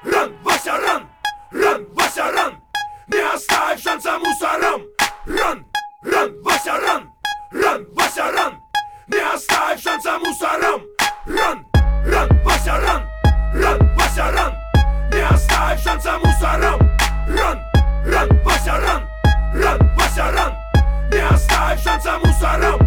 Ран, Вася, ран! Ран, Вася, ран! Не оставь шанса мусорам! Ран, Вася, ран! Ран, Вася, ран! Не оставь шанса мусорам! Ран, Вася, ран! Ран, Вася, ран! Не оставь шанса мусорам! Ран, Вася, ран! Ран, Вася, ран! Не оставь шанса мусорам!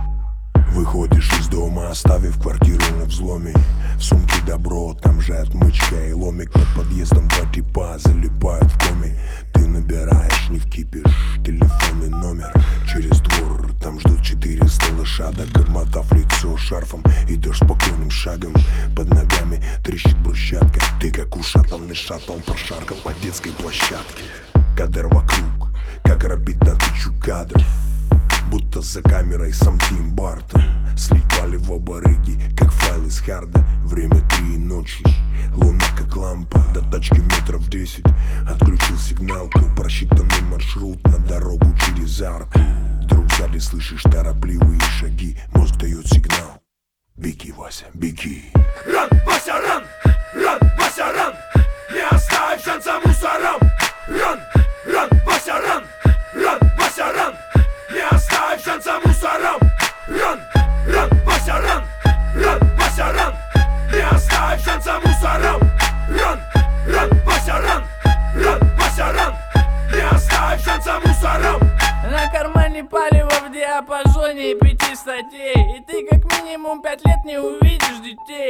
Выходишь из дома, оставив квартиру на взломе. В сумке добро, там же отмычка и ломик. Под подъездом два типа залипают в коме. Ты набираешь, не вкипишь, телефонный номер. Через двор, там ждут 400 лошадок. Обмотав лицо шарфом, идешь спокойным шагом. Под ногами трещит брусчатка. Ты как ушатанный шатон прошаркал по детской площадке. Кадр вокруг, как робит на 1000 кадров. Будто за камерой сам Тим Бартон. Слипали в оба рыги, как файл из харда. Время 3 ночи, луна как лампа. До тачки метров 10, отключил сигналку. Просчитанный маршрут на дорогу через арку. Вдруг сзади слышишь торопливые шаги. Мозг дает сигнал: беги, Вася, беги. Ран, Вася, ран! Ран, Вася, ран! Не оставь шанса мусорам! Ран, Вася, ран! Ран, Вася, ран! Не оставь шанса мусорам! Ран, Вася, ран! Ран, Вася, ран! Не оставь шанса мусорам! Ран, Вася, ран! Ран, Вася, ран! Не оставь шанса мусорам! На кармане палево в диапазоне 5 статей. И ты как минимум 5 лет не увидишь детей.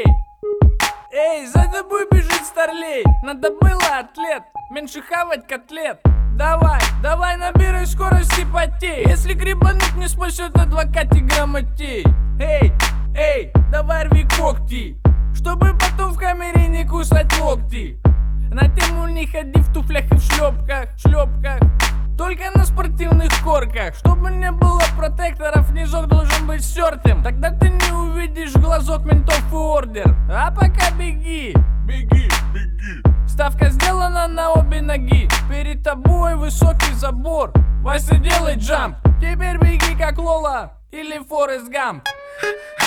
Эй, за тобой бежит старлей. Надо было, атлет, меньше хавать котлет. Давай, набирай скорость и потей. Если грибануть не спасет адвокат и грамотей. Эй, давай рви когти, чтобы потом в камере не кусать локти. На тему не ходи в туфлях и в шлепках. Только на спортивных корках. Чтобы не было протекторов, низок должен быть стертым. Тогда ты не увидишь в глазок ментов и ордер. А пока беги. Ставка сделана на обе ноги. Перед тобой высокий забор. Вася, делай джамп. Теперь беги как Лола или Форест Гамп.